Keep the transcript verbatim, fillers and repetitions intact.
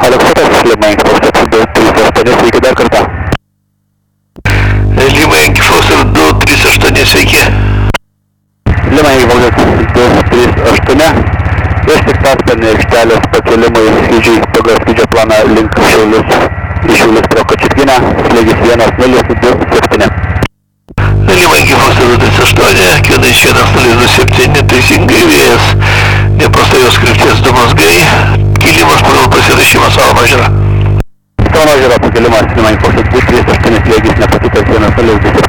Aleksotas, Lima Yankee Foxtrot du trys aštuoni, sveiki dar kartą. Lima Yankee Foxtrot du trys aštuoni, sveiki. Lima Yankee Foxtrot du trys aštuoni. Iš Sraigtasparnio aikštelės pakelimui skrydžiui pagal skrydžio planą link Šiaulius, iš Šiaulius pro Kačerginę, slėgis vienas nulis du septyni. Lima Yankee Foxtrot du trys aštuoni, kėdais vienas nulis du septyni, teisingai vėjas, neprastojos krypties du mazgai, kilimas pagal pasirašymą savo mažyrą. Savo mažyrą pakelimas Lima Yankee Foxtrot du trys aštuoni, slėgis nepakitęs vienas nulis du septyni.